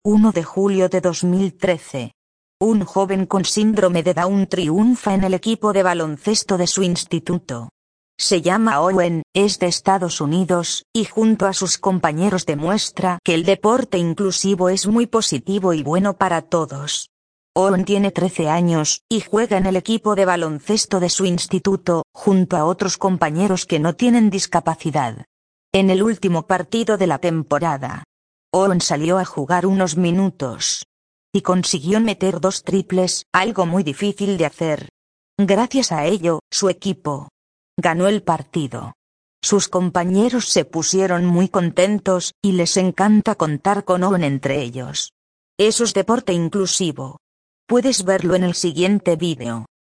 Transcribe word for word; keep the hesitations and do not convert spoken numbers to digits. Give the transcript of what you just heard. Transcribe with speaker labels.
Speaker 1: uno de julio de dos mil trece. Un joven con síndrome de Down triunfa en el equipo de baloncesto de su instituto. Se llama Owen, es de Estados Unidos, y junto a sus compañeros demuestra que el deporte inclusivo es muy positivo y bueno para todos. Owen tiene trece años, y juega en el equipo de baloncesto de su instituto, junto a otros compañeros que no tienen discapacidad. En el último partido de la temporada, Owen salió a jugar unos minutos y consiguió meter dos triples, algo muy difícil de hacer. Gracias a ello, su equipo ganó el partido. Sus compañeros se pusieron muy contentos, y les encanta contar con Owen entre ellos. Eso es deporte inclusivo. Puedes verlo en el siguiente vídeo.